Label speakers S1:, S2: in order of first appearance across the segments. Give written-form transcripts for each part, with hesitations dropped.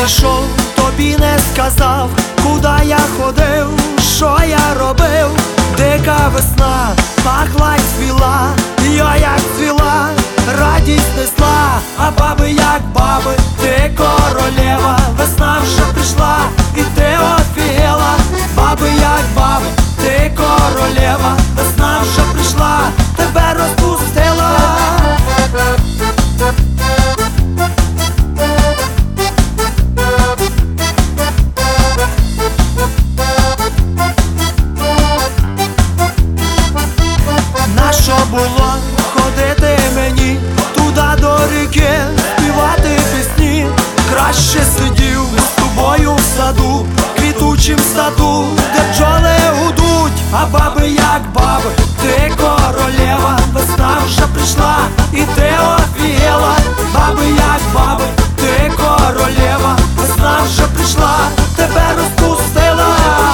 S1: прийшов, тобі не сказав, куди я ходив, що я робив. Дика весна пахла й цвіла, я як цвіла, радість несла. А баби як баби, ти королева, весна вже прийшла і ти офігела. Баби як баби, ти королева, весна вже прийшла, тебе розпустила. Нащо було ходити мені туди до ріки, співати пісні? Краще сидів з тобою в саду, квітучим саду, де бджоли гудуть. А баби як баби, ти королева, весна вже прийшла і ти офігела. Баби як баби, ти королева, весна вже прийшла, тебе розпустила.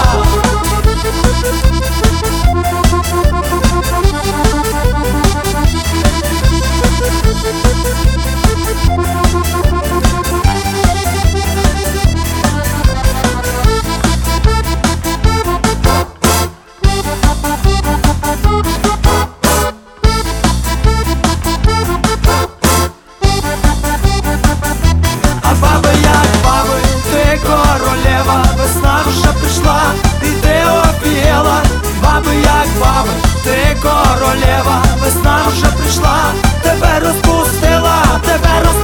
S1: Весна вже прийшла і ти офігела. Баби як баби, ти королева, весна вже прийшла, тебе розпустила, тебе розпустила.